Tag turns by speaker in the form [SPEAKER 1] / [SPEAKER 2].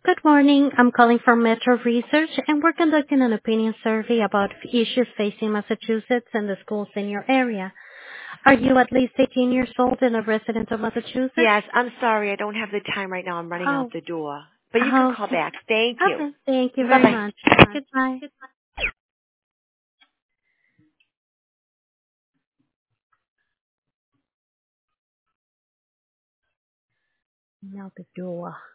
[SPEAKER 1] Good morning. I'm calling from Metro Research, and we're conducting an opinion survey about issues facing Massachusetts and the schools in your area. Are you at least 18 years old and a resident of Massachusetts?
[SPEAKER 2] Yes, I'm sorry. I don't have the time right now. I'm running out
[SPEAKER 1] Oh,
[SPEAKER 2] the door. But you can
[SPEAKER 1] oh,
[SPEAKER 2] call back. Thank you.
[SPEAKER 1] okay. Thank you very
[SPEAKER 2] Bye-bye.
[SPEAKER 1] much. Goodbye. Now the door.